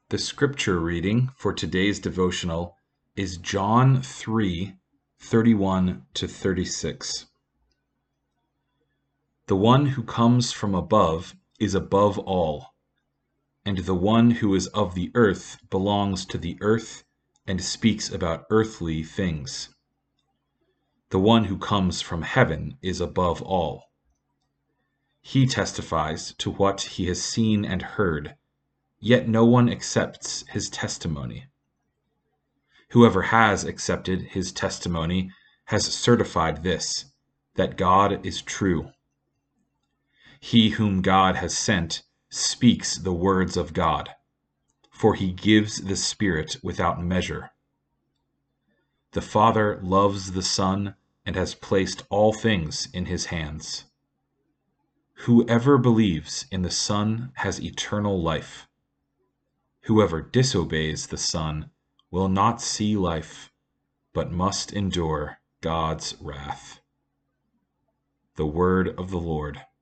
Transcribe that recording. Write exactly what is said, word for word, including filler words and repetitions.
The scripture reading for today's devotional is John three, thirty-one to thirty-six. The one who comes from above is above all, and the one who is of the earth belongs to the earth and speaks about earthly things. The one who comes from heaven is above all. He testifies to what he has seen and heard, yet no one accepts his testimony. Whoever has accepted his testimony has certified this, that God is true. He whom God has sent speaks the words of God, for he gives the Spirit without measure. The Father loves the Son and has placed all things in his hands. Whoever believes in the Son has eternal life. Whoever disobeys the Son will not see life, but must endure God's wrath. The word of the Lord.